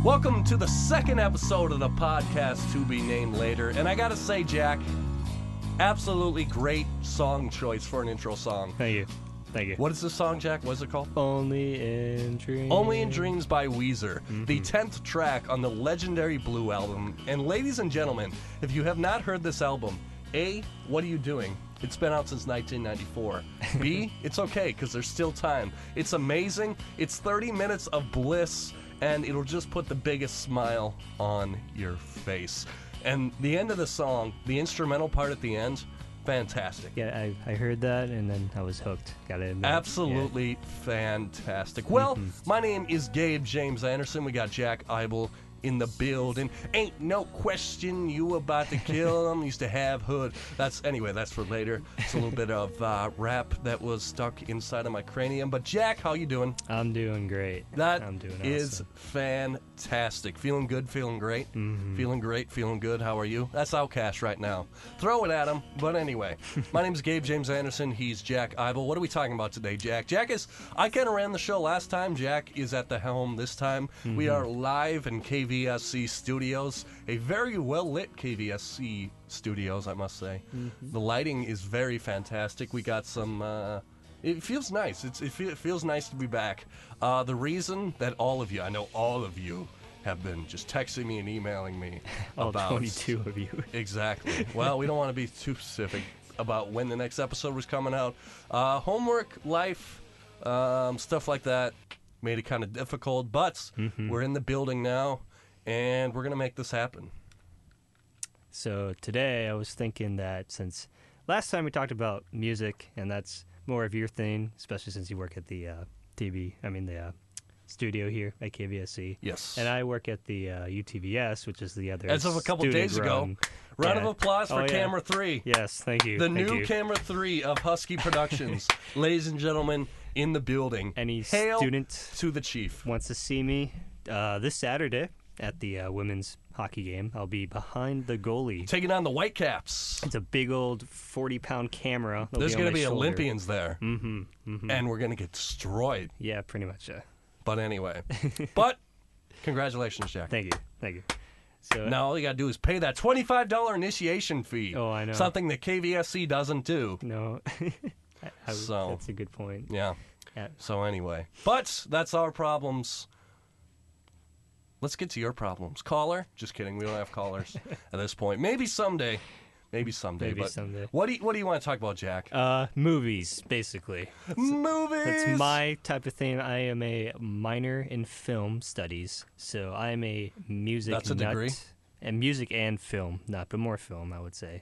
Welcome to the second episode of the podcast to be named later. And I gotta say, Jack, absolutely great song choice for an intro song. Thank you. Thank you. What is this song, Jack? What is it called? Only in Dreams. Only in Dreams by Weezer, the 10th track on the legendary Blue album. And ladies and gentlemen, if you have not heard this album, A, what are you doing? It's been out since 1994. B, it's okay, because there's still time. It's amazing. It's 30 minutes of bliss, and it'll just put the biggest smile on your face. And the end of the song, the instrumental part at the end, fantastic. Yeah, I heard that, and then I was hooked. Gotta admit. Absolutely fantastic. Well, my name is Gabe James Anderson. We got Jack Eibel in the building. Ain't no question you about to kill him. Used to have hood. That's for later. It's a little bit of rap that was stuck inside of my cranium. But Jack, how you doing? I'm doing great. I'm doing is awesome. fantastic. Feeling good, feeling great. Mm-hmm. Feeling great, feeling good. How are you? That's Outcast right now. Throw it at him. But anyway, my name is Gabe James Anderson. He's Jack Eibel. What are we talking about today, Jack? I kind of ran the show last time. Jack is at the helm this time. We are live in KVSC Studios, a very well-lit KVSC Studios, I must say. The lighting is very fantastic. We got some... it feels nice. It feels nice to be back. The reason that I know all of you, have been just texting me and emailing me All about... 22 of you. Exactly. Well, we don't want to be too specific about when the next episode was coming out. Homework, life, stuff like that made it kind of difficult, but we're in the building now, and we're going to make this happen. So today I was thinking that since last time we talked about music, and that's more of your thing, especially since you work at the the studio here at KVSC. Yes. And I work at the UTVS, which is the other As of a couple days ago. Round of applause for Camera 3. Yes, thank you. The new Camera 3 of Husky Productions. Ladies and gentlemen, in the building. Any Hail student to the chief. wants to see me this Saturday at the women's hockey game. I'll be behind the goalie. Taking on the Whitecaps. It's a big old 40-pound camera. There's going to be Olympians there. And we're going to get destroyed. Yeah, pretty much. But anyway. But, congratulations, Jack. Thank you. So Now all you got to do is pay that $25 initiation fee. Oh, I know. Something that KVSC doesn't do. No. So- That's a good point. Yeah. Yeah. So anyway. But that's our problems. Let's get to your problems. Caller? Just kidding. We don't have callers at this point. Maybe someday. Maybe But someday. What do you want to talk about, Jack? Movies, basically. Movies! That's my type of thing. I am a minor in film studies, so I am a music That's a nut. degree? And music and film nut, but more film, I would say.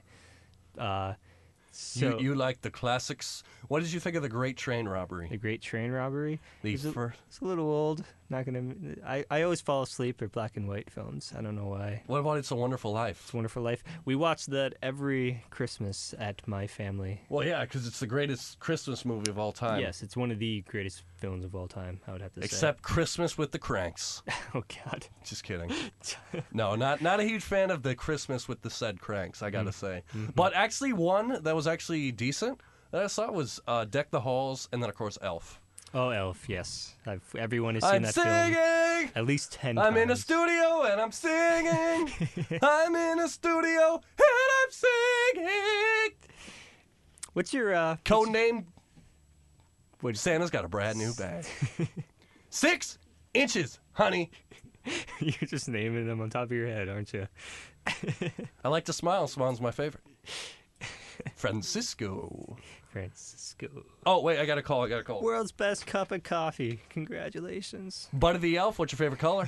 So You like the classics. What did you think of The Great Train Robbery? The Great Train Robbery. The first. It's a little old. Not gonna. I always fall asleep at black and white films. I don't know why. What about It's a Wonderful Life? It's a Wonderful Life. We watch that every Christmas at my family. Well, yeah, because it's the greatest Christmas movie of all time. Yes, it's one of the greatest films of all time. I would have to say. Except Christmas with the Cranks. Oh God. Just kidding. No, not a huge fan of the Christmas with the said Cranks, I gotta say. But actually one that was actually decent that I saw was Deck the Halls, and then of course Elf. Oh, Elf. Yes, everyone has seen I'm that singing! film at least 10 times. I'm in a studio and I'm singing! I'm in a studio and I'm singing! What's your Code name? What? Santa's got a brand new bag. 6 inches, honey. You're just naming them on top of your head, aren't you? I like to smile. Smile's my favorite. Francisco. Oh, wait, I got a call. World's best cup of coffee. Congratulations. Buddy the Elf, what's your favorite color?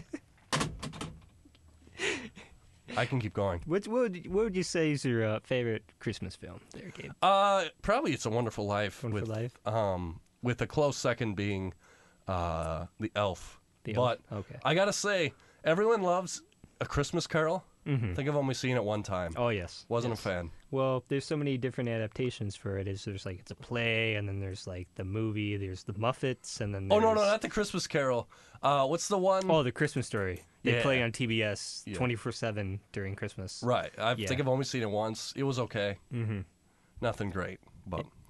I can keep going. What would you say is your favorite Christmas film there, Gabe? Probably It's a Wonderful Life. Wonderful Life? With a close second being The Elf. The But Elf? Okay. I gotta say, everyone loves A Christmas Carol. I think I've only seen it one time. Oh, yes. Wasn't Yes. a fan. Well, there's so many different adaptations for it. There's like it's a play, and then there's like the movie. There's the Muppets, and then Oh, there's... no, not the Christmas Carol. What's the one? Oh, the Christmas Story. They Yeah. play on TBS 24/7 during Christmas. Right. I Yeah. think I've only seen it once. It was okay. Nothing great, but anyway.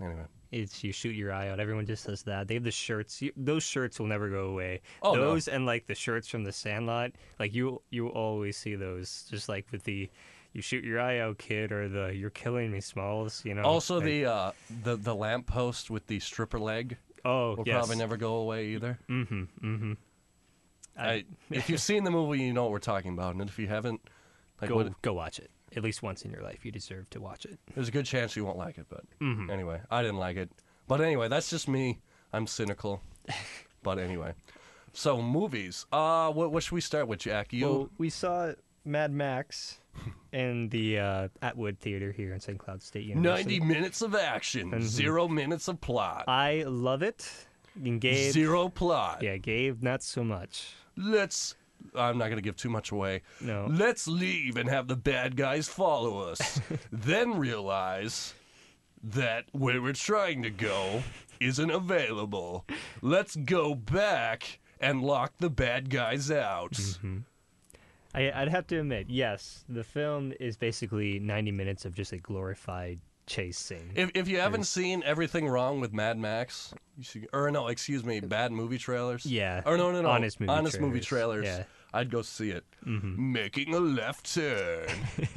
It's you shoot your eye out. Everyone just says that. They have the shirts. Those shirts will never go away. Oh, no. Those and like the shirts from the Sandlot. Like you always see those. Just like with the "you shoot your eye out, kid" or the "you're killing me, Smalls." You know. Also, like, the lamppost with the stripper leg oh will yes. probably never go away either. Mm-hmm. If you've seen the movie, you know what we're talking about, and if you haven't, like, go watch it. At least once in your life, you deserve to watch it. there's a good chance you won't like it. But Mm-hmm. anyway, I didn't like it. But anyway, that's just me. I'm cynical. But anyway, so movies. What should we start with, Jack? Well, we saw Mad Max in the Atwood Theater here in St. Cloud State University. 90 minutes of action, Mhm. 0 minutes of plot. I love it. And Gabe, Zero plot. yeah, Gabe, not so much. I'm not going to give too much away. No. Let's leave and have the bad guys follow us. Then realize that where we're trying to go isn't available. Let's go back and lock the bad guys out. Mm-hmm. I'd have to admit, yes, the film is basically 90 minutes of just a glorified chase scene. If you haven't seen Everything Wrong with Mad Max, you should, or no, excuse me, bad movie trailers. Yeah. Or no, Honest movie trailers. Yeah. I'd go see it. Mm-hmm. Making a left turn.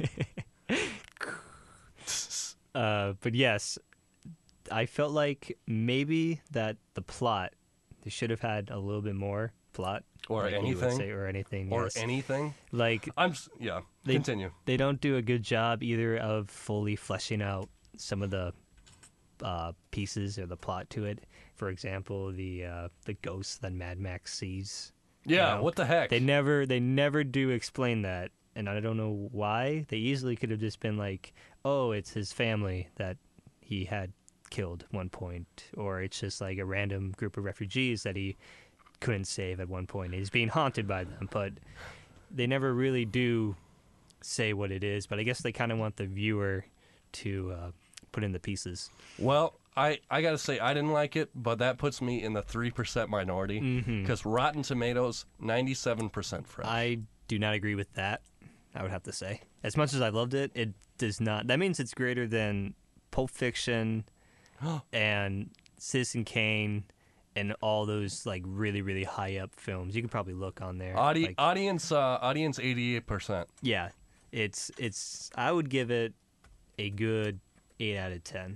But yes, I felt like maybe that the plot, they should have had a little bit more plot. Or like you would anything. say, or anything. Or yes. anything. Like, Continue. they don't do a good job either of fully fleshing out some of the pieces or the plot to it. For example, the ghosts that Mad Max sees. Yeah, You know, what the heck? They never do explain that, and I don't know why. They easily could have just been like, "Oh, it's his family that he had killed at one point," or it's just like a random group of refugees that he couldn't save at one point. He's being haunted by them, but they never really do say what it is. But I guess they kind of want the viewer to put in the pieces. Well, I got to say, I didn't like it, but that puts me in the 3% minority. Mhm. Because Rotten Tomatoes, 97% fresh. I do not agree with that. I would have to say, as much as I loved it, it does not. That means it's greater than Pulp Fiction and Citizen Kane and all those like really really high up films. You could probably look on there. Like, audience 88%. yeah, it's. I would give it a good 8 out of 10.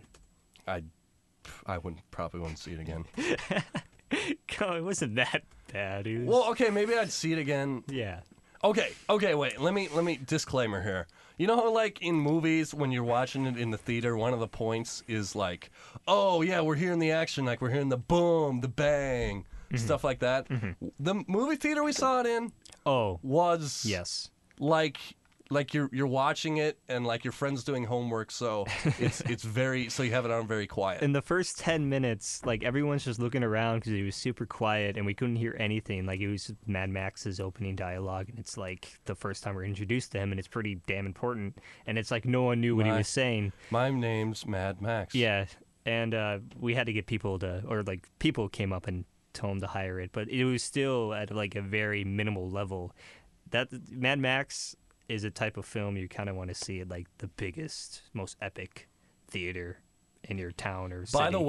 I probably wouldn't see it again. God, it wasn't that bad. It was, Well, okay, maybe I'd see it again. yeah. Okay, wait. Let me disclaimer here. You know how like in movies when you're watching it in the theater, one of the points is like, "Oh, yeah, we're hearing the action, like we're hearing the boom, the bang, stuff like that." The movie theater we saw it in Oh, was yes. like you're watching it and like your friend's doing homework, so it's very so you have it on very quiet. In the first 10 minutes, like everyone's just looking around because it was super quiet and we couldn't hear anything. Like it was Mad Max's opening dialogue, and it's like the first time we're introduced to him, and it's pretty damn important. And it's like no one knew what he was saying. My name's Mad Max. Yeah, and we had to get people to, or like people came up and told him to hire it, but it was still at like a very minimal level. That Mad Max is a type of film you kind of want to see at like the biggest, most epic theater in your town or city. By the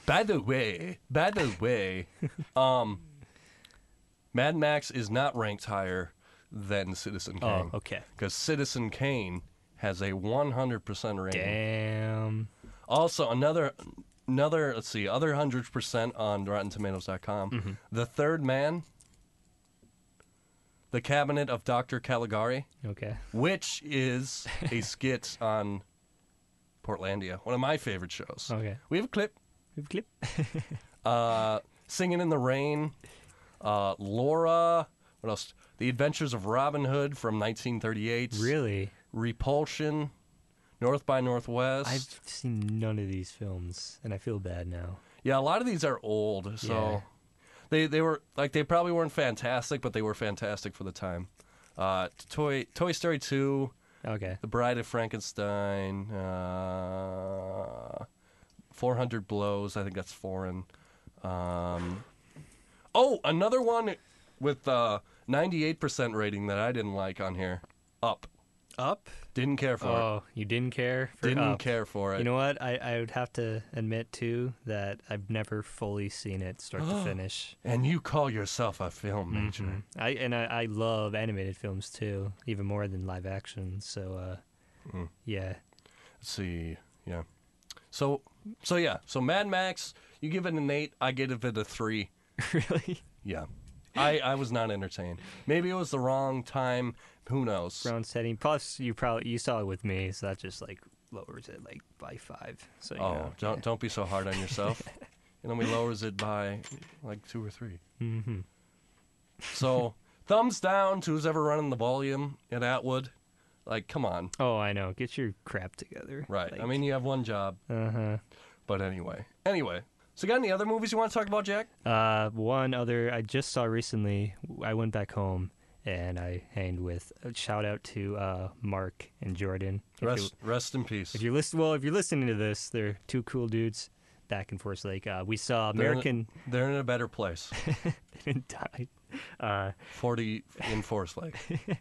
way, Mad Max is not ranked higher than Citizen Kane. Oh, okay. Because Citizen Kane has a 100% rating. Damn. Also, another let's see, other 100% on RottenTomatoes.com. The Third Man, The Cabinet of Dr. Caligari, Okay. which is a skit on Portlandia, one of my favorite shows. Okay. We have a clip. Clip. Singing in the Rain, Laura, what else? The Adventures of Robin Hood from 1938. Really? Repulsion, North by Northwest. I've seen none of these films, and I feel bad now. Yeah, a lot of these are old, so they were like they probably weren't fantastic, but they were fantastic for the time. Toy Story 2, Okay. The Bride of Frankenstein, 400 Blows. I think that's foreign. Another one with 98% rating that I didn't like on here. Up. Up? Didn't care for it. Oh, you didn't care for Didn't Up. care for it. You know what? I would have to admit, too, that I've never fully seen it start to finish. And you call yourself a film major. I love animated films, too, even more than live action. So, yeah. Let's see. Yeah. So Mad Max, you give it an 8, I give it a 3. Really? Yeah. I was not entertained. Maybe it was the wrong time. Who knows? Wrong setting. Plus, you saw it with me, so that just like lowers it like by 5. So Don't be so hard on yourself. It only lowers it by like 2 or 3. Mm-hmm. So thumbs down to who's ever running the volume at Atwood. Like, come on. Oh, I know. Get your crap together. Right. Like, I mean, you have one job. But anyway. So got any other movies you want to talk about, Jack? one other I just saw recently. I went back home and I hanged with. A shout out to Mark and Jordan. Rest in peace. If you're listening to this, they're two cool dudes back in Forest Lake. We saw American. They're in a better place. They didn't die. 40 in Forest Lake.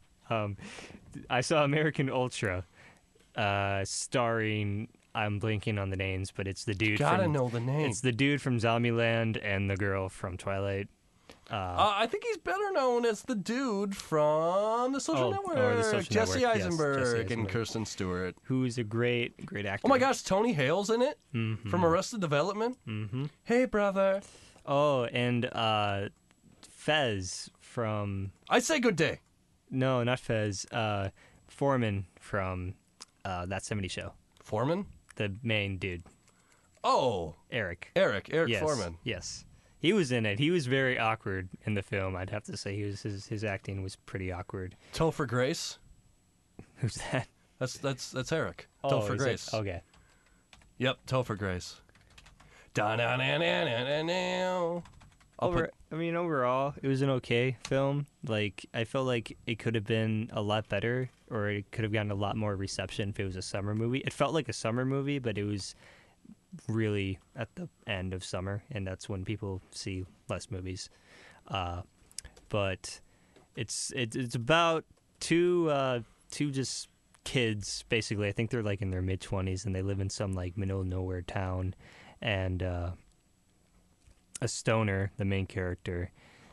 I saw American Ultra, starring. I'm blanking on the names, but it's the dude. Gotta know the name. It's the dude from Zombieland and the girl from Twilight. I think he's better known as the dude from The Social Network. The Social Jesse Network, yes, Eisenberg Jesse and Eisenberg. Kirsten Stewart. Who's a great actor. Oh my gosh, Tony Hale's in it from Arrested Development. Mm-hmm. Hey, brother. Oh, and Fez from. I say good day. No, not Fez. Foreman from That 70 Show. Foreman? The main dude. Oh. Eric Yes, Foreman. Yes. He was in it. He was very awkward in the film. I'd have to say his acting was pretty awkward. Topher Grace. Who's that? That's Eric. Oh, Topher Grace. Okay. Yep, Topher Grace. Overall, it was an okay film. Like, I felt like it could have been a lot better, or it could have gotten a lot more reception if it was a summer movie. It felt like a summer movie, but it was really at the end of summer, and that's when people see less movies. But it's about two just kids, basically. I think they're like in their mid-20s, and they live in some like middle of nowhere town, and a stoner, the main character,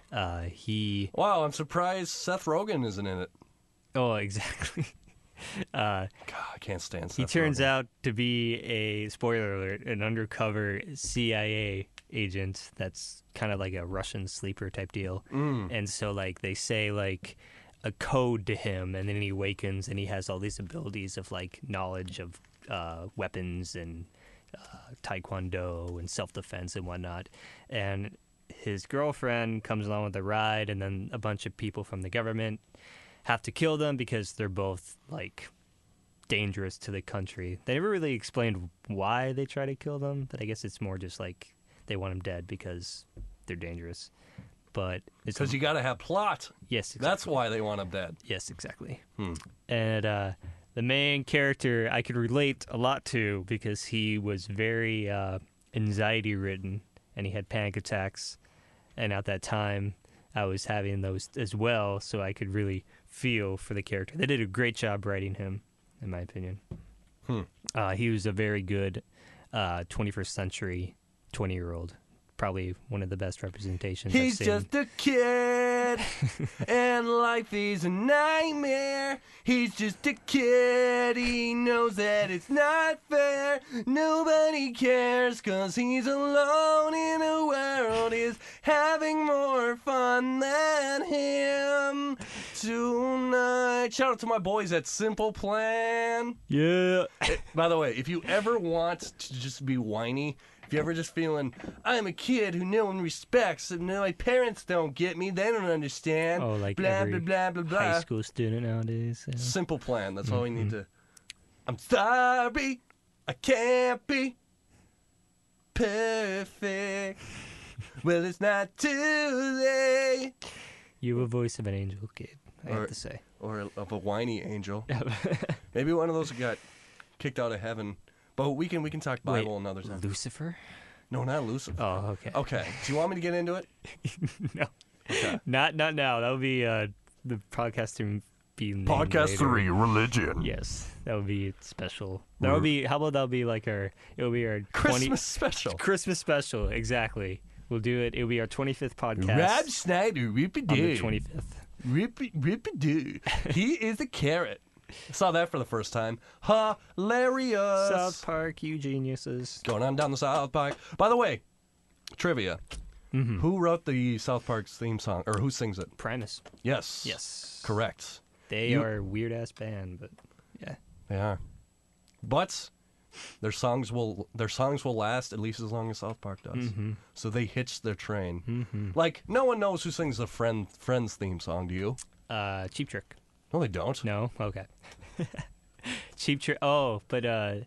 Wow, I'm surprised Seth Rogen isn't in it. Oh, exactly. God, I can't stand Seth He turns Rogen. out to be spoiler alert, an undercover CIA agent that's kind of like a Russian sleeper type deal. And so, like, they say, like, a code to him, and then he awakens, and he has all these abilities of, like, knowledge of weapons and taekwondo and self-defense and whatnot. And his girlfriend comes along with the ride, and then a bunch of people from the government have to kill them because they're both, like, dangerous to the country. They never really explained why they try to kill them, but I guess it's more just like they want them dead because they're dangerous. But it's Because you got to have plot. yes, exactly. That's why they want him dead. Yes, exactly. And the main character I could relate a lot to because he was very anxiety-ridden, and he had panic attacks. And at that time, I was having those as well, so I could really feel for the character. They did a great job writing him, in my opinion. He was a very good 21st century 20-year-old. Probably one of the best representations I've He's seen. just a kid, and life is a nightmare. He's just a kid, he knows that it's not fair. Nobody cares, 'cause he's alone in a world is having more fun than him tonight. Shout out to my boys at Simple Plan. Yeah. By the way, if you ever want to just be whiny, if you're ever just feeling, I'm a kid who no one respects, and my parents don't get me, they don't understand, Oh, like blah, every blah, blah, blah, blah. high school student nowadays. Yeah. Simple Plan, that's all we need to. I'm sorry, I can't be perfect. Well, it's not too late. You have a voice of an angel, Gabe, I have to say. Or of a whiny angel. Maybe one of those who got kicked out of heaven. But we can talk Bible another time. Lucifer? No, not Lucifer. Oh, okay. Okay. Do you want me to get into it? No. Okay. Not now. That would be the podcasting be named Podcast later. 3, Religion. Yes, that would be special. That would be. How about that would be like our? It would be our Christmas special. Christmas special. Exactly. We'll do it. It'll be our 25th podcast. Rob Schneider, on the Rippy-doo. 25th. Rippy-doo. He is a carrot. Saw that for the first time. Hilarious. South Park, you geniuses. Going on down the South Park. By the way, trivia. Mm-hmm. Who wrote the South Park's theme song, or who sings it? Primus. Yes. Yes. Correct. They You- are a weird ass band, but yeah. They are. But their songs will last at least as long as South Park does. Mm-hmm. So they hitched their train. Mm-hmm. Like, no one knows who sings the Friends theme song, do you? Cheap Trick. No, they don't. No? Okay. Cheap Trick. Oh, but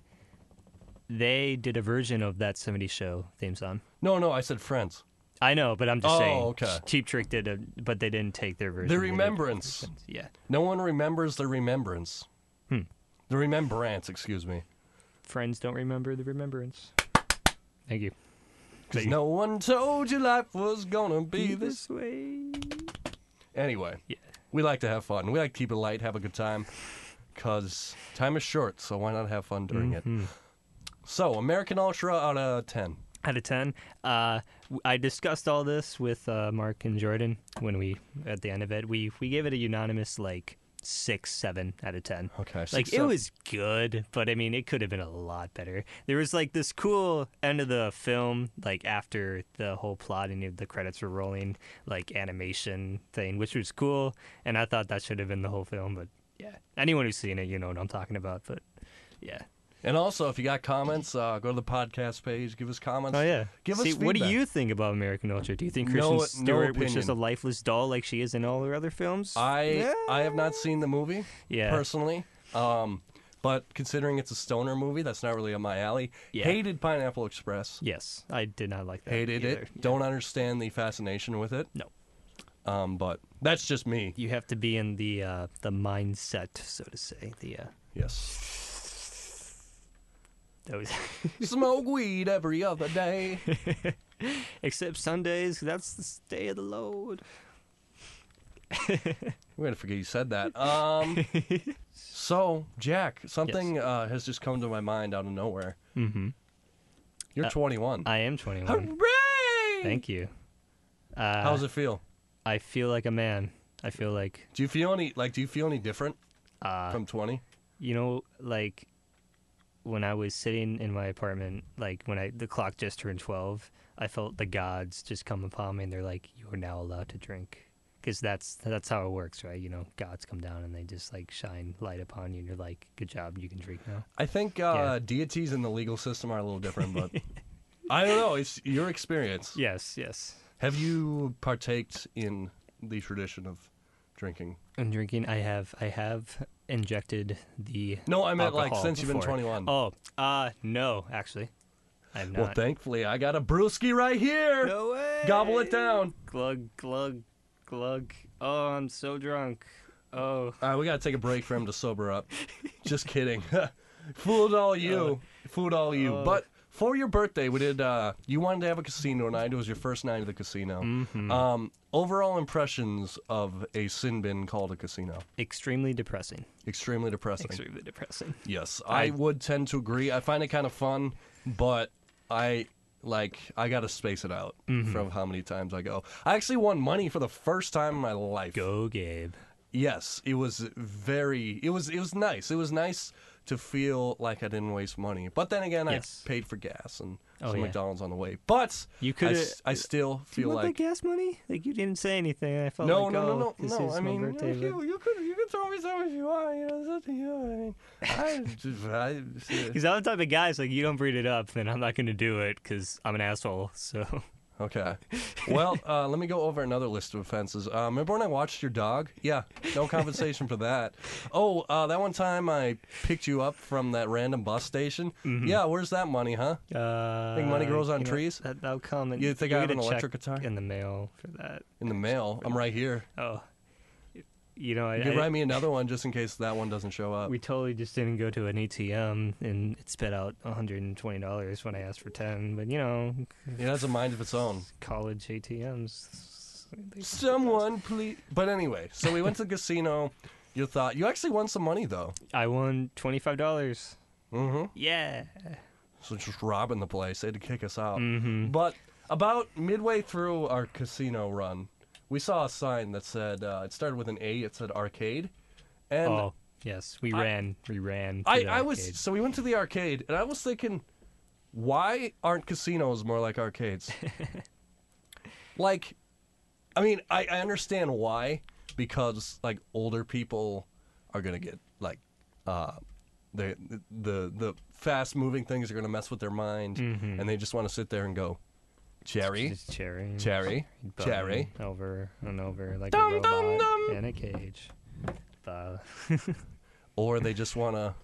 they did a version of that 70s show theme song. No, I said Friends. I know, but I'm just saying. Okay. Cheap Trick but they didn't take their version. The They did remembrance. versions. Yeah. No one remembers the remembrance. Hmm. The remembrance, excuse me. Friends don't remember the remembrance. Thank you. Because no one told you life was gonna be this. way. Anyway, Yeah. we like to have fun. We like to keep it light, have a good time. Because time is short, so why not have fun during it? Mhm. So, American Ultra out of 10. Out of 10. I discussed all this with Mark and Jordan when at the end of it. We gave it a unanimous, 6, 7 out of 10. Okay. It was good, but I mean, it could have been a lot better. There was this cool end of the film, after the whole plot and the credits were rolling, animation thing, which was cool, and I thought that should have been the whole film, but yeah. Anyone who's seen it, you know what I'm talking about, but yeah. And also, if you got comments, go to the podcast page, give us comments. Oh, yeah. Give us what do feedback. you think about American Ultra? Do you think No- Kristen no Stewart was just a opinion. lifeless doll like she is in all her other films? I have not seen the movie, Yeah. personally. But considering it's a stoner movie, that's not really up my alley. Yeah. Hated Pineapple Express. Yes, I did not like that. Hated either. it. Don't understand the fascination with it. No. But that's just me. You have to be in the mindset, so to say. Yes. That was Smoke weed every other day. except Sundays. That's the day of the Lord. We're gonna forget you said that. So, Jack, something has just come to my mind out of nowhere. Mm-hmm. You're 21. I am 21. Hooray! Thank you. How does it feel? I feel like a man. I feel like Do you feel any different uh, from 20? when I was sitting in my apartment, when the clock just turned 12, I felt the gods just come upon me, and they're like, "You are now allowed to drink," because that's how it works, right? You know, gods come down and they just shine light upon you, and you're like, "Good job, you can drink now." I think Yeah. deities in the legal system are a little different, but I don't know. It's your experience. Yes, yes. Have you partaked in the tradition of drinking? And drinking, I have injected the No, I meant alcohol since you've been before. 21. Oh, no, actually, I have not. Well, thankfully, I got a brewski right here. No way. Gobble it down. Glug, glug, glug. Oh, I'm so drunk. Oh. All right, we got to take a break for him to sober up. Just kidding. Fooled all you. Fooled all you. Oh. But for your birthday, we did, you wanted to have a casino night. It was your first night at the casino. Mm-hmm. Overall impressions of a sin bin called a casino. Extremely depressing. Extremely depressing. Extremely depressing. Yes, I would tend to agree. I find it kind of fun, but I got to space it out from how many times I go. I actually won money for the first time in my life. Go, Gabe. Yes, it was nice. It was nice to feel like I didn't waste money. But then again, Yes. I paid for gas and Oh, some yeah. McDonald's on the way. But You could. I still Do you feel want like the gas money? You didn't say anything. I felt no. this is I my mean, birthday, but- you could throw me some if you want. You know, it's up to you. I mean, Because I'm the type of guy, you don't bring it up, then I'm not going to do it because I'm an asshole. So Okay. Well, let me go over another list of offenses. Remember when I watched your dog? Yeah, no compensation for that. Oh, that one time I picked you up from that random bus station? Yeah, where's that money, huh? Think money grows on trees? That'll come. And You think you'll I have get an a electric check guitar? in the mail for that? In the mail. I'm right here. Oh, You can write me another one just in case that one doesn't show up. we totally just didn't go to an ATM and it spit out $120 when I asked for 10. But It has a mind of its own. college ATMs. Someone please. But anyway, so we went to the casino. your thought. You actually won some money though. I won $25. Mm-hmm. Yeah. So just robbing the place. They had to kick us out. Mm-hmm. But about midway through our casino run, we saw a sign that said it started with an A. It said arcade, and Oh, yes. We ran. To the I was arcade. so we went to the arcade, and I was thinking, why aren't casinos more like arcades? Like, I mean, I understand why, because like older people are gonna get like the fast moving things are gonna mess with their mind, Mhm. and they just want to sit there and go, cherry, Just cherry. cherry, button cherry. Over and over like Dum, a robot dum, dum. in a cage. Uh, Or they just want to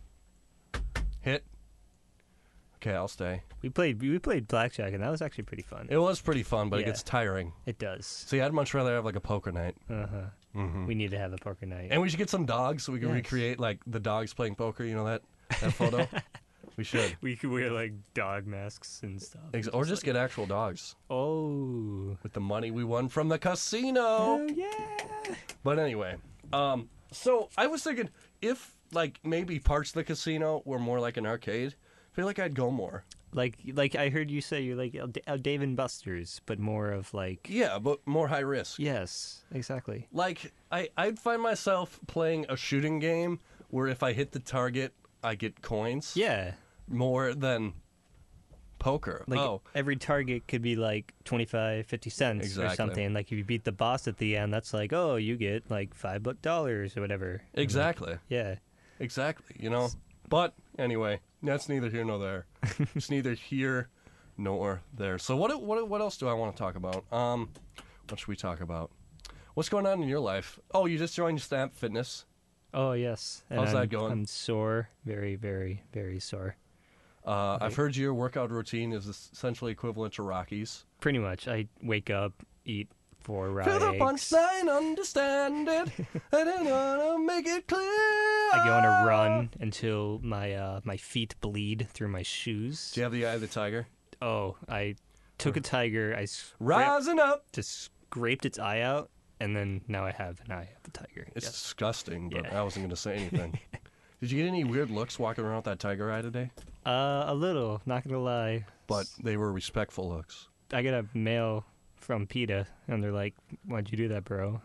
hit. Okay, I'll stay. we played blackjack, and that was actually pretty fun. It was pretty fun, but it Yeah. gets tiring. It does. See, I'd much rather have like a poker night. Uh-huh. Mm-hmm. We need to have a poker night. And we should get some dogs so we can Yes. recreate like the dogs playing poker. You know that photo? We should. We could wear like dog masks and stuff. Or just like, get actual dogs oh, with the money we won from the casino. oh yeah. But anyway, so I was thinking if like maybe parts of the casino were more like an arcade, I feel like I'd go more. Like I heard you say you're like Dave and Buster's, but more of like Yeah, but more high risk. yes, exactly. Like I'd find myself playing a shooting game where if I hit the target, I get coins. Yeah, More than poker. like every target could be like 25, 50 cents or Exactly. something. Like if you beat the boss at the end, that's like, oh, you get like $5 or whatever. And, like, Exactly. yeah. Exactly. You know. But anyway, that's neither here nor there. It's neither here nor there. So what else do I want to talk about? What should we talk about? What's going on in your life? Oh, you just joined Snap Fitness. Oh yes. And How's that I'm- going? I'm sore, very, very, very sore. I've heard your workout routine is essentially equivalent to Rocky's. Pretty much. I wake up, eat 4 raw Feel the eggs. punchline, understand it. I don't wanna make it clear. I go on a run until my feet bleed through my shoes. Do you have the eye of the tiger? Oh, I took a tiger, Rising up. just scraped its eye out, and then now I have an eye of the tiger. It's Yes. disgusting, but Yeah. I wasn't going to say anything. Did you get any weird looks walking around with that tiger eye today? A little, not gonna lie. But they were respectful looks. I got a mail from PETA, and they're like, "Why'd you do that, bro?"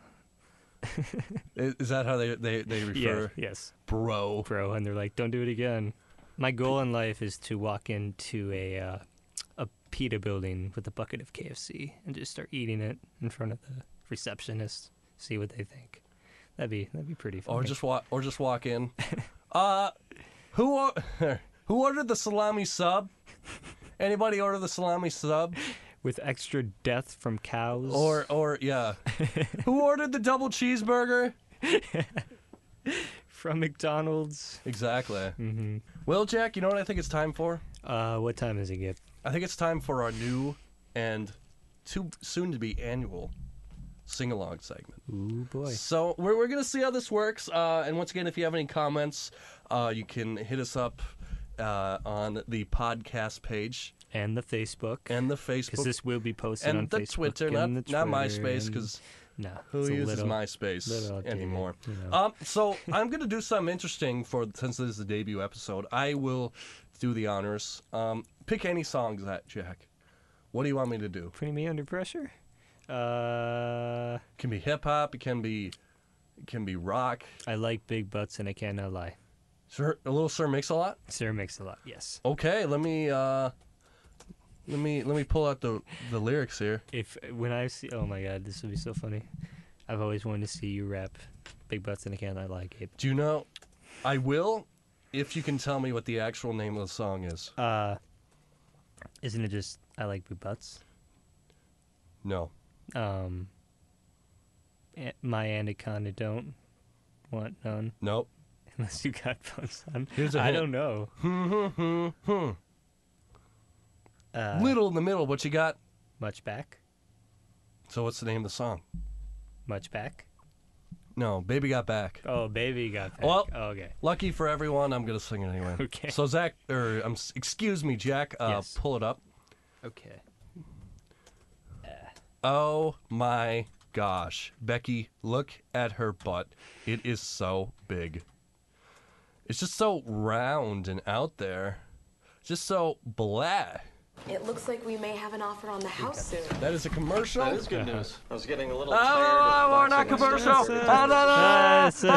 Is that how they refer? Yes, Bro. bro. And they're like, "Don't do it again." My goal in life is to walk into a PETA building with a bucket of KFC and just start eating it in front of the receptionist. See what they think. That'd be pretty fun. Or just walk in. Who ordered the salami sub? Anybody order the salami sub? with extra death from cows. Or yeah. Who ordered the double cheeseburger? from McDonald's. Exactly. Mm-hmm. Well, Jack, you know what I think it's time for? What time is it, Gip? I think it's time for our new and soon to be annual sing-along segment. Ooh, boy. So we're going to see how this works. And once again, if you have any comments, you can hit us up on the podcast page And the Facebook. and the Because Facebook this will be posted on and the Facebook. Twitter, and not the Twitter MySpace, and- because No. who it's a uses little- MySpace little outdated, anymore? you know. So I'm going to do something interesting since this is the debut episode. I will do the honors. Pick any songs, Jack. What do you want me to do? Putting me under pressure? It can be hip hop. It can be rock. I like big butts and I cannot lie. Sir, a little Sir Mix-a-Lot. Sir makes a lot, yes. Okay, let me pull out the lyrics here. When I see, oh my god, this would be so funny. I've always wanted to see you rap big butts and I cannot lie, Gabe. Do you know? I will, if you can tell me what the actual name of the song is. Isn't it just I like big butts? No. My anaconda don't want none Nope. unless you got buns on. Here's a I hint. don't know. Little in the middle. What you got? Much back? So what's the name of the song? Much back? No, Baby Got Back. Oh, baby got back. Well- Oh, okay. Lucky for everyone, I'm gonna sing it anyway. Okay. So Zach, excuse me, Jack. Yes. Pull it up. Okay. Oh my gosh. Becky, look at her butt. It is so big. It's just so round and out there. Just so blah. It looks like we may have an offer on the house soon. That is a commercial? That is good news. I was getting a little Oh, tired of not boxing commercial. myself. Sir,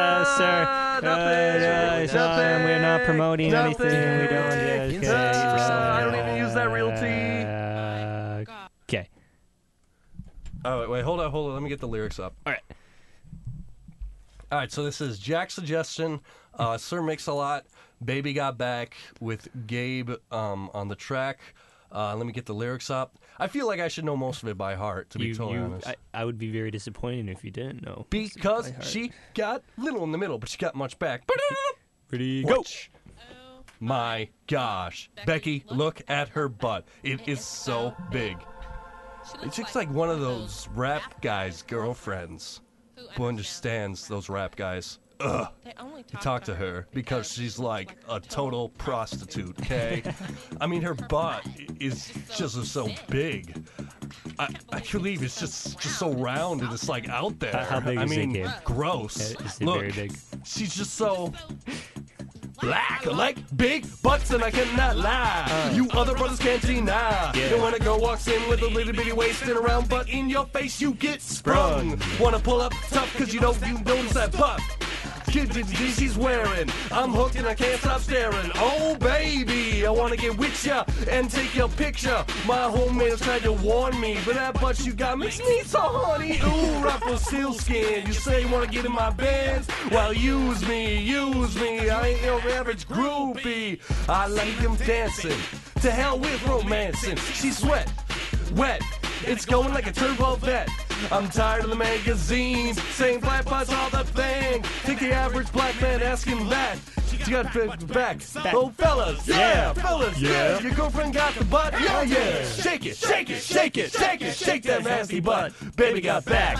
we're not promoting anything. We don't. I don't even use that realty. Okay. Oh, wait, hold on. Let me get the lyrics up. All right. All right, so this is Jack's suggestion. Sir Mix-a-Lot, Baby Got Back with Gabe on the track. Let me get the lyrics up. I feel like I should know most of it by heart, to be totally honest. I would be very disappointed if you didn't know. Because she got little in the middle, but she got much back. Ready, go. My gosh. Becky, look at her butt. It is so big. It's just like one of those rap guys' girlfriends who understands those rap guys. Ugh. You talk to her because she's like a total prostitute, okay? I mean, her butt is just so big. I can't believe it's just so round and it's like out there. How big is it, Gabe? Gross. Is it Look, very big? she's just so black, like big butts, and I cannot lie. You other brothers can't deny. Yeah. And when a girl walks in with a little bitty waist and a round butt in your face, you get sprung. Wanna pull up tough cause you notice that butt she's wearing. I'm hooked and I can't stop staring. Oh baby, I wanna get with ya and take your picture. My homemates tried to warn me, but that butt you got makes me so horny. Ooh, Ruffle Sealskin, you say you wanna get in my bed? Well, use me. I ain't your average groupie. I like them dancing. To hell with romancing. She's wet. It's going like a turbo vet. I'm tired of the magazines saying flat butts all the thing. Think the average black man asking that. You got back. Oh, fellas, fellas, yeah. Your girlfriend got the butt, yeah. Shake it, shake that nasty butt. Baby got back.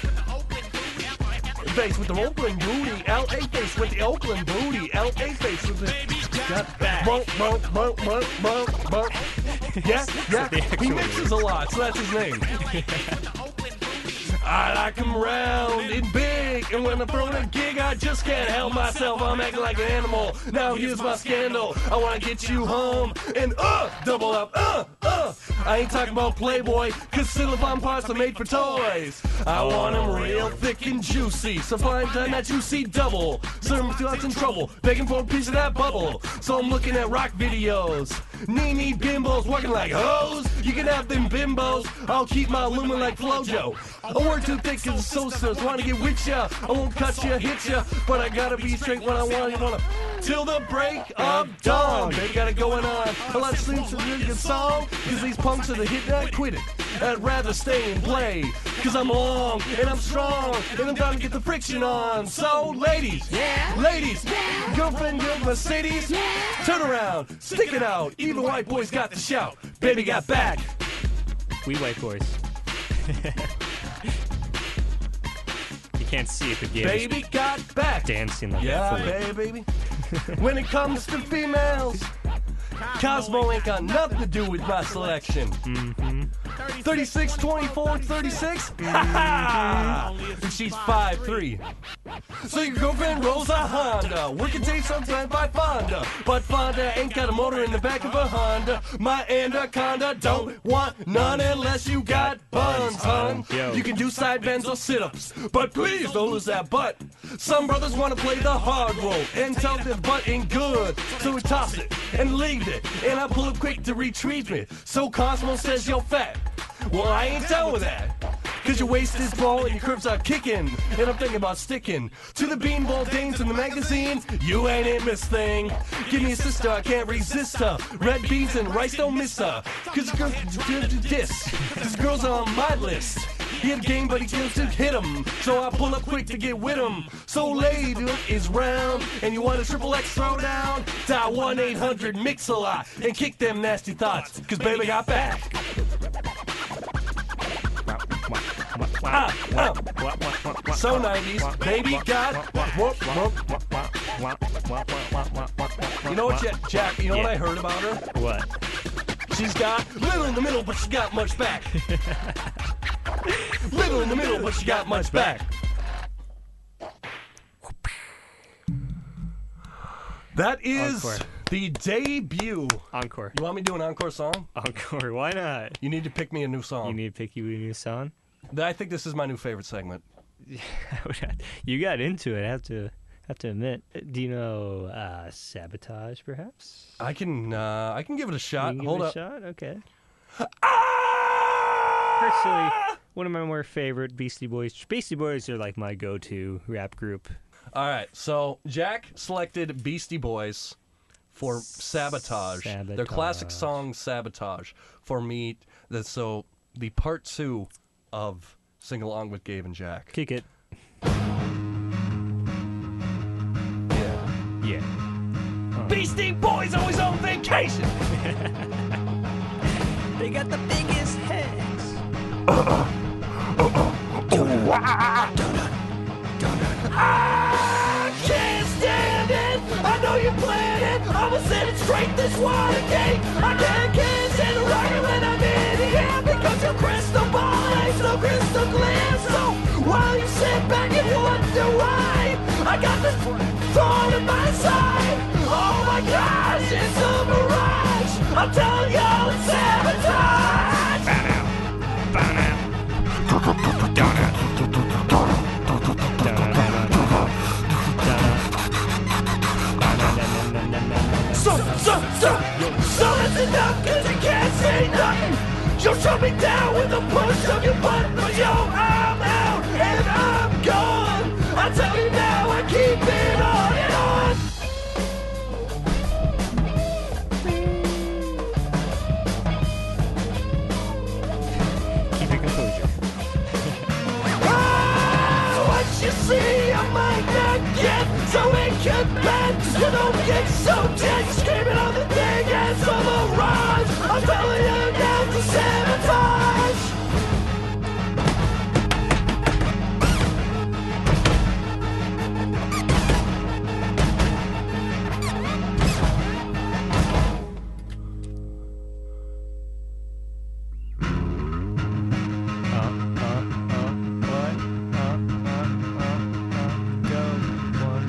Face with the Oakland booty, L.A. face with the Oakland booty, L.A. face with the got back. Yeah, he mixes a lot, so that's his name. I like him round and big, and when I'm throwing a gig, I just can't help myself. I'm acting like an animal. Now here's my scandal. I wanna get you home and double up, I ain't talking about Playboy, cause silicone parts are made for toys. I want them real thick and juicy, so find time that juicy double. Some thoughts in trouble, begging for a piece of that bubble. So I'm looking at rock videos. Nee bimbos working like hoes. You can have them bimbos. I'll keep my lumen like Flojo. I work too thick as a so-so, wanna get with ya. I won't cut ya, hit ya, but I gotta be straight when I wanna. Till the break of dawn. Baby got it going on. A lot of sleeps a really good song, cause these punks are the hit that quit it. I'd rather stay and play, cause I'm long and I'm strong and I'm trying to get the friction on. So ladies, girlfriend, Mercedes, turn around, stick it out. Even white boys got the shout. Baby got back. We white boys. You can't see it, but Gabe Baby got back. dancing like Yeah, that. hey, baby. When it comes to females, Cosmo ain't got nothing to do with my selection. 36, 24, 36? Ha She's 5'3". So your girlfriend rolls a Honda, working day sometimes by Fonda. But Fonda ain't got a motor in the back of a Honda. My Anaconda don't want none unless you got buns, hun. You can do side bends or sit-ups, but please don't lose that butt. Some brothers want to play the hard role and tell their butt ain't good, so we toss it and leave it, and I pull it quick to retrieve it. So Cosmo says you're fat. Well, I ain't down with that, cause your waist is ball and your curves are kicking, and I'm thinking about sticking to the beanball dames in the magazine. You ain't it, miss thing. Give me a sister, I can't resist her. Red beans and rice don't miss her, cause the girls this girl's on my list. He had game, but he kills to hit him, so I pull up quick to get with him. So lady is round, and you want a XXX throwdown? Dial 1-800-MIX-A-LOT and kick them nasty thoughts, cause baby got back. So 90s, baby got. You know what, Jack? You know what I heard about her? What? She's got little in the middle, but she got much back. Little in the middle, but she got much back. That is Encore. the debut. Encore. You want me to do an encore song? Encore. Why not? You need to pick me a new You song. need to pick you a new song. I think this is my new favorite segment. You got into it. I have to admit. Do you know Sabotage, perhaps? I can give it a shot. You can give Hold it a up. shot? Okay. Ah! Personally, one of my more favorite Beastie Boys. Beastie Boys are like my go-to rap group. All right, so Jack selected Beastie Boys for Sabotage. Their classic Sabotage. song Sabotage for me. So the part 2 of Sing Along with Gabe and Jack. Kick it. Yeah. Yeah. Beastie Boys always on vacation. They got the biggest heads. I can't stand it. I know you planned it. I'ma send it straight this Watergate. I can't stand the rocket when I'm in here because your crystal ball ain't so crystal clear. So while you sit back and wonder why, I got this thorn in my side. Oh my gosh, it's a mirage. I'm telling y'all, it's sabotage. So listen up, cause you can't say nothing. You'll shut me down with a push of your button. But yo, I'm out and I'm gone. I tell you now, I keep it on and on. Keep your composure. What you see, I might not get. So it can bend. You don't get so tense. Screaming on the thing as a mirage. I'm telling you now to sabotage. Go one.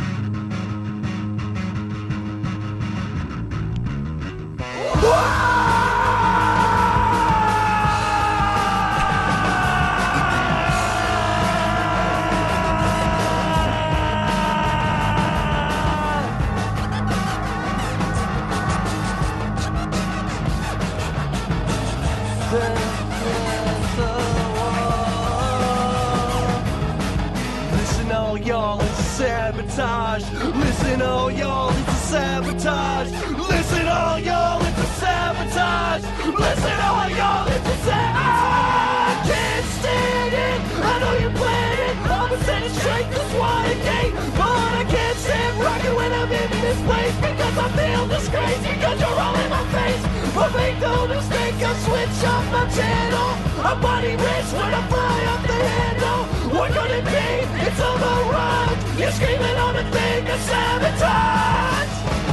Listen, all y'all, it's a sabotage. Listen, all y'all, it's a sabotage. Listen, all y'all, it's a sabotage. Listen, all y'all, it's a sabotage. I can't stand it. I know you planned it. I'ma send it straight to Watergate. But I can't stand rocking when I'm in this place because I feel disgrace because you're all in my face. But make no mistake, I'll switch off my channel. I'm body rich when I fly off the handle. What could it be? It's a mirage. You're screaming on a thing of sabotage.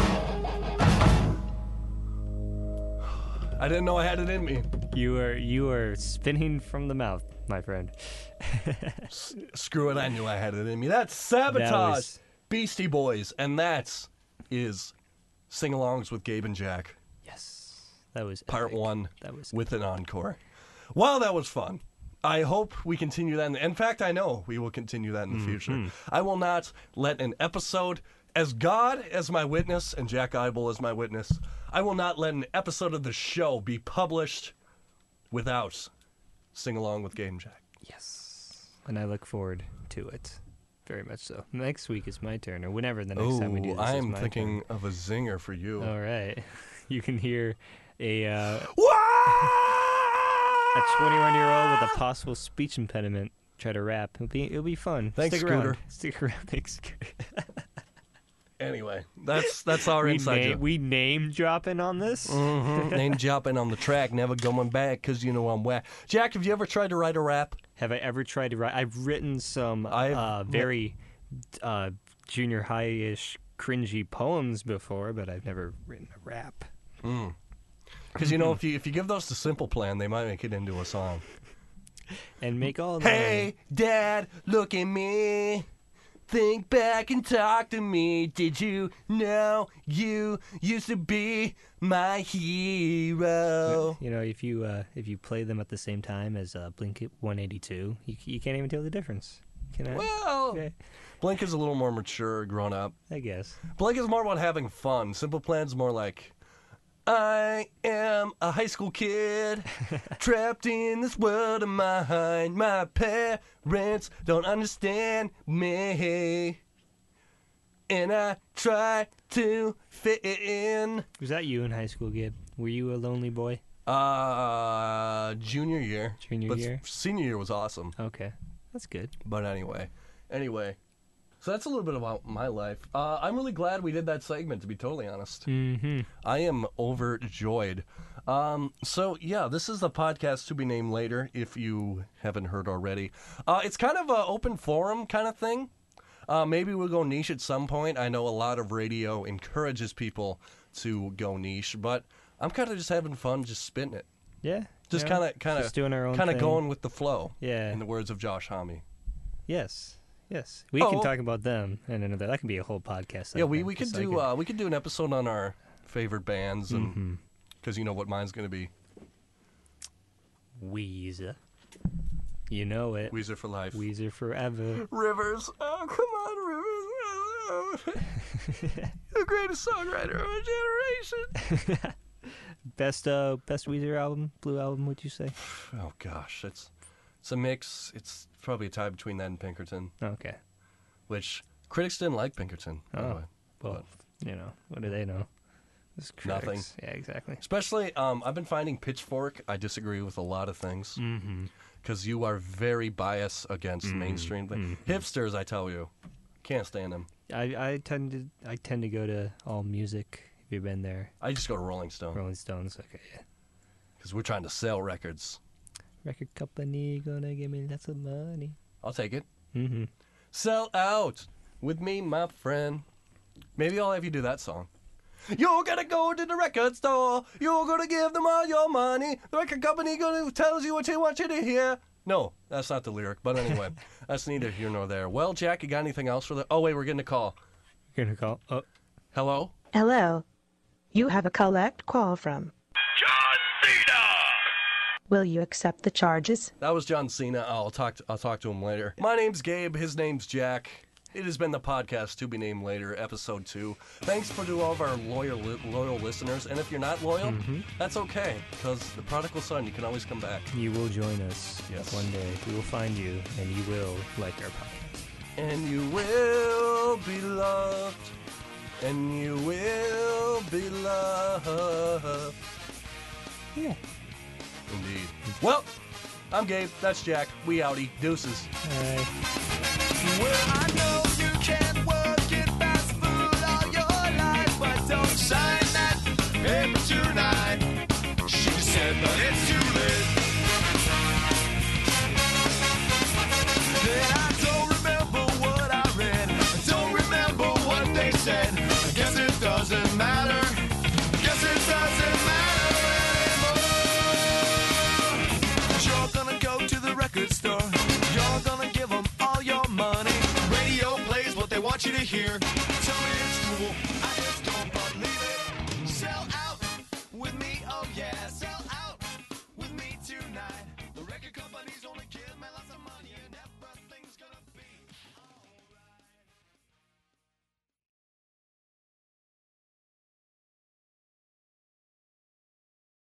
I didn't know I had it in me. You are spinning from the mouth, my friend. Screw it, I knew I had it in me. That's Sabotage, That was- Beastie Boys, and that is Sing-Alongs with Gabe and Jack, Yes. That was Part epic. 1 That was with an encore. Well, that was fun. I hope we continue that. In fact, I know we will continue that in the future. I will not let an episode, as God as my witness and Jack Eibel as my witness, I will not let an episode of the show be published without Sing Along with Gabe and Jack. Yes. And I look forward to it. Very much so. Next week is my turn, or whenever the next time we do this is I'm my thinking of a zinger for you. turn. All right. You can hear a Wah! 21-year-old with a possible speech impediment try to rap. It'll be fun. Thanks, Stick Scooter. around. Stick around. Thanks, Scooter. Anyway, that's our inside joke. We name dropping on this. Name dropping on the track, never going back because you know I'm whack. Jack, have you ever tried to write a rap? Have I ever tried to write? I've written some I've- very junior high-ish cringy poems before, but I've never written a rap. Because you know, if you give those to Simple Plan, they might make it into a song. and make all the Hey, Dad, look at me. Think back and talk to me. Did you know you used to be my hero? You know, if you play them at the same time as Blink 182, you can't even tell the difference. Can I? Well, Okay, Blink is a little more mature, grown up. I guess. Blink is more about having fun. Simple Plan's more like, I am a high school kid, trapped in this world of mine. My parents don't understand me, and I try to fit in. Was that you in high school, Gabe? Were you a lonely boy? Junior year. Junior year? Senior year was awesome. Okay, that's good. But anyway. So that's a little bit about my life. I'm really glad we did that segment, to be totally honest. Mm-hmm. I am overjoyed. So, yeah, this is the podcast to be named later, if you haven't heard already. It's kind of an open forum kind of thing. Maybe we'll go niche at some point. I know a lot of radio encourages people to go niche, but I'm kind of just having fun just spitting it. Yeah. Just yeah. kind Just doing our own of thing. going with the flow, Yeah. in the words of Josh Homme. Yes. Yes. We can talk about them and another. That can be a whole podcast. Yeah, we could do an episode on our favorite bands, and because you know what mine's going to be. Weezer. You know it. Weezer for life. Weezer forever. Rivers. Oh, come on, Rivers. The greatest songwriter of our generation. Best Weezer album, Blue album, would you say? Oh, gosh. It's a mix. It's probably a tie between that and Pinkerton, Okay. which critics didn't like Pinkerton, by the Oh. way. Well, you know, what do they know? It's Nothing. critics. Yeah, exactly. Especially, I've been finding Pitchfork, I disagree with a lot of things. Because you are very biased against mainstream. Hipsters, I tell you. Can't stand them. I tend to go to All Music. Have you been there? I just go to Rolling Stone. Rolling Stones. Okay, yeah. Because we're trying to sell records. Record company gonna give me lots of money. I'll take it. Mm-hmm. Sell out with me, my friend. Maybe I'll have you do that song. You're gonna go to the record store. You're gonna give them all your money. The record company gonna tells you what they want you to hear. No, that's not the lyric. But anyway, that's neither here nor there. Well, Jack, you got anything else for the... Oh, wait, we're getting a call. You're gonna call? Oh, Hello? Hello. You have a collect call from John Cena! Will you accept the charges? That was John Cena. I'll talk to him later. My name's Gabe. His name's Jack. It has been the podcast to be named later, episode 2. Thanks to all of our loyal listeners. And if you're not loyal, that's okay. Because the prodigal son, you can always come back. you will join us. Yes. One day we will find you, and you will like our podcast. And you will be loved. And you will be loved. Yeah. Indeed. Well, I'm Gabe. That's Jack. We outie. Deuces. All right. Well, I know you can work in fast food all your life, but don't sign that paper tonight. She said, but it's too late. Then I don't remember what I read. I don't remember what they said. I guess it doesn't matter. Guess it doesn't matter anymore. 'Cause you're gonna go to the record store. You're gonna give them all your money. Radio plays what they want you to hear. Tell me